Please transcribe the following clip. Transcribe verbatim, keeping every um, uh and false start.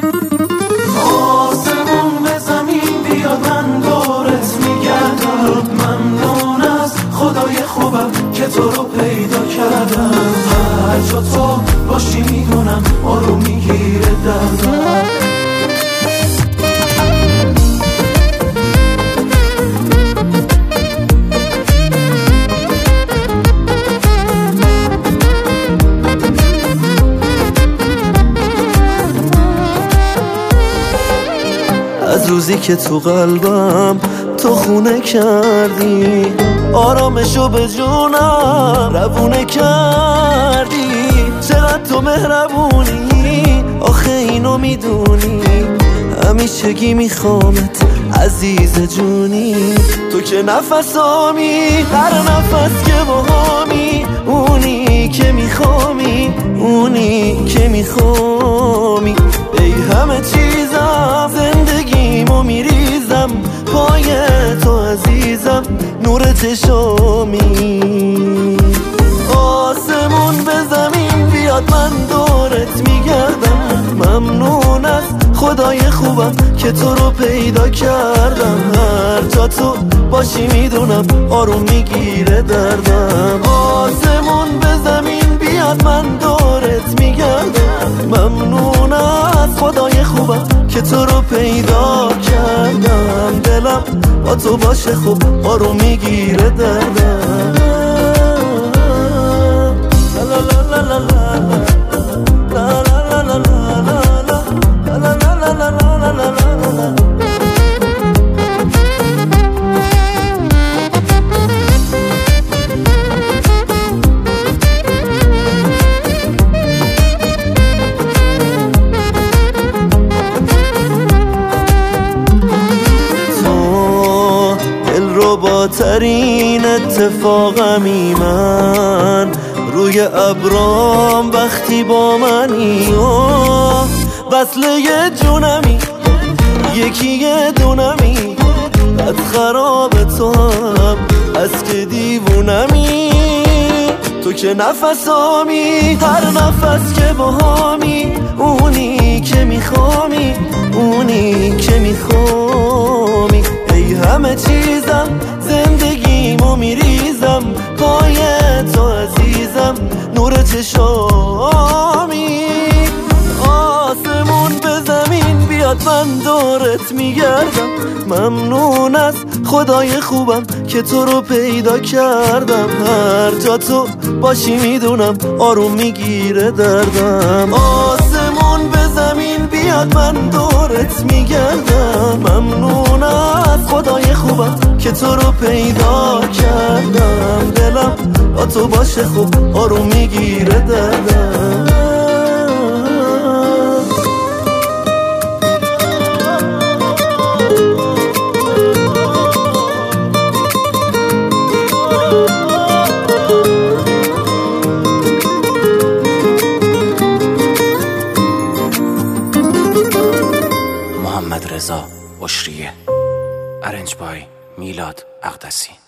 آسمون به زمین بیاد من دورت میگردم، ممنون از خدای خوبم که تو رو پیدا کردم. هر جا تو باشی میدونم آروم میگیره دردم. از روزی که تو قلبم تو خونه کردی، آرامشو به جونم روونه کردی. چقدر تو مهربونی آخه اینو میدونی، همیشگی میخوامت عزیز جونی. تو که نفسامی هر نفس که باهامی، اونی که میخوامی اونی که میخوامی. ای همه چیزم زندگیمو میریزم پای تو عزیزم، نور چشامی. آسمون به زمین بیاد من دورت میگردم، ممنون از خدای خوبم که تو رو پیدا کردم. هر جا تو باشی میدونم آروم میگیره دردم. آسمون به زمین بیاد من دورت میگردم، ممنون از خدای خوبم که تو رو پیدا کردم. دلم با تو باشه خوب آروم میگیره دردم. لا لا لا لا لا لا لا لا با ترین اتفاقمی من، روی ابرام وقتی با منی. وصله جونمی یکی دونمی، بد خراب تو هم از که دیوونمی. تو که نفسامی هر نفس که باهامی، اونی که میخوامی اونی که میخوامی. ای همه چیزم زندگیمو میریزم پای تو عزیزم، نور چشامی. آسمون به زمین بیاد من دورت میگردم، ممنون از خدای خوبم که تو رو پیدا کردم. هر جا تو باشی میدونم آروم میگیره دردم. آسمون به زمین بیاد من دورت میگردم، ممنون از خدای خوبم که تو رو پیدا کردم. دلم با تو باشه خوب آروم میگیره دردم. محمد رضا اشریه، ارنج بای میلاد اقدسی.